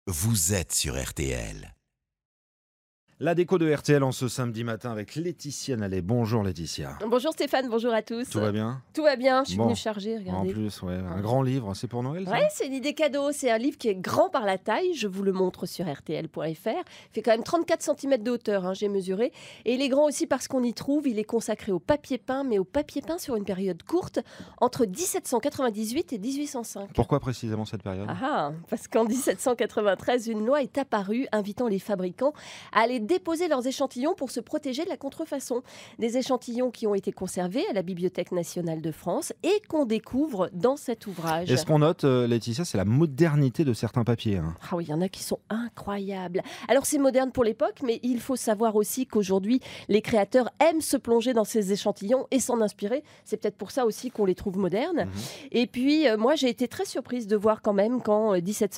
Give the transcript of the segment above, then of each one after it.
vous êtes sur RTL. La déco de RTL en ce samedi matin avec Laetitia Nallet. Bonjour Laetitia. Bonjour Stéphane, bonjour à tous. Tout va bien ? Tout va bien, je suis Bon. venue charger, regardez. En plus, ouais, un grand livre, c'est pour Noël ça ? Ouais, c'est une idée cadeau. C'est un livre qui est grand par la taille. Je vous le montre sur rtl.fr. Il fait quand même 34 cm de hauteur, j'ai mesuré. Et il est grand aussi parce qu'on y trouve. Il est consacré au papier peint, mais au papier peint sur une période courte, entre 1798 et 1805. Pourquoi précisément cette période ? Parce qu'en 1793, une loi est apparue invitant les fabricants à aller déposer leurs échantillons pour se protéger de la contrefaçon. Des échantillons qui ont été conservés à la Bibliothèque nationale de France et qu'on découvre dans cet ouvrage. Et ce qu'on note, Laetitia, c'est la modernité de certains papiers. Ah oui, il y en a qui sont incroyables. Alors c'est moderne pour l'époque, mais il faut savoir aussi qu'aujourd'hui, les créateurs aiment se plonger dans ces échantillons et s'en inspirer. C'est peut-être pour ça aussi qu'on les trouve modernes. Et puis, moi, j'ai été très surprise de voir quand même qu'en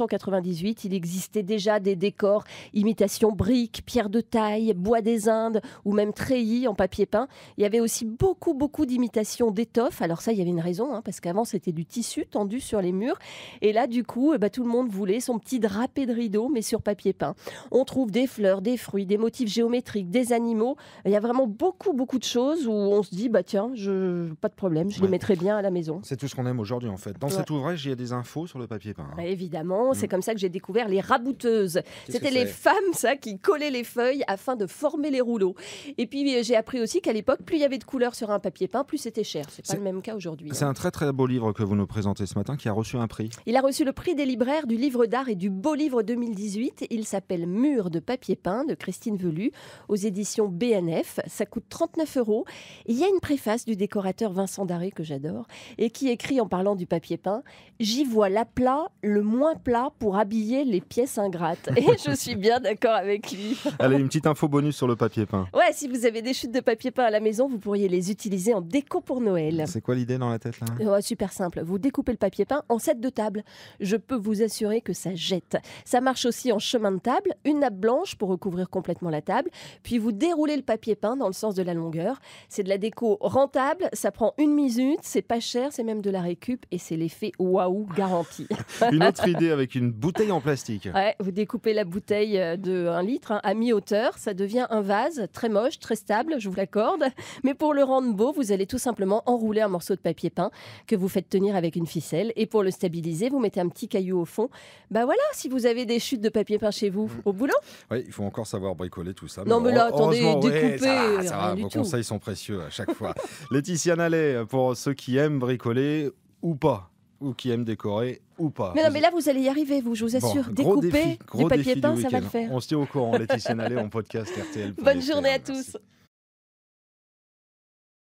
1798, il existait déjà des décors, imitation briques, pierres de taille, bois des Indes ou même treillis en papier peint. Il y avait aussi beaucoup d'imitations d'étoffes. Alors ça, il y avait une raison, parce qu'avant, c'était du tissu tendu sur les murs. Et là, du coup, tout le monde voulait son petit drapé de rideau, mais sur papier peint. On trouve des fleurs, des fruits, des motifs géométriques, des animaux. Il y a vraiment beaucoup de choses où on se dit, tiens, pas de problème, je les mettrai bien à la maison. C'est tout ce qu'on aime aujourd'hui en fait. Dans cet ouvrage, il y a des infos sur le papier peint. Évidemment, c'est comme ça que j'ai découvert les rabouteuses. C'était les c'est femmes, qui collaient les feuilles afin de former les rouleaux. Et puis j'ai appris aussi qu'à l'époque, plus il y avait de couleurs sur un papier peint, plus c'était cher. C'est pas le même cas aujourd'hui. C'est un très beau livre que vous nous présentez ce matin qui a reçu un prix. Il a reçu le prix des libraires du livre d'art et du beau livre 2018. Il s'appelle Murs de papier peint de Christine Velu aux éditions BNF. Ça coûte 39 €. Il y a une préface du décorateur Vincent Darré que j'adore et qui écrit en parlant du papier peint: j'y vois l'aplat, le moins plat pour habiller les pièces ingrates. Et je suis bien d'accord avec lui. Allez, une petite info bonus sur le papier peint. Ouais, si vous avez des chutes de papier peint à la maison, vous pourriez les utiliser en déco pour Noël. C'est quoi l'idée dans la tête là ? Super simple, vous découpez le papier peint en 7 de table. Je peux vous assurer que ça jette. Ça marche aussi en chemin de table, une nappe blanche pour recouvrir complètement la table, puis vous déroulez le papier peint dans le sens de la longueur. C'est de la déco rentable, ça prend 1 minute, c'est pas cher, c'est même de la récup et c'est l'effet waouh garanti. Une autre idée avec une bouteille en plastique. Ouais, vous découpez la bouteille de 1 litre à mi-hauteur, ça devient un vase très moche, très stable, je vous l'accorde. Mais pour le rendre beau, vous allez tout simplement enrouler un morceau de papier peint que vous faites tenir avec une ficelle. Et pour le stabiliser, vous mettez un petit caillou au fond. Voilà, si vous avez des chutes de papier peint chez vous, au boulot. Oui, il faut encore savoir bricoler tout ça. Non, mais là, attendez, découper, ça va, vos conseils sont précieux à chaque fois. Laetitia Nallet, pour ceux qui aiment bricoler ou pas, ou qui aiment décorer ou pas. Mais non, mais là, vous allez y arriver, je vous assure. Découper du papier peint, ça va le faire. On se tient au courant, Laetitia Nallet, en podcast RTL. Bonne journée à tous.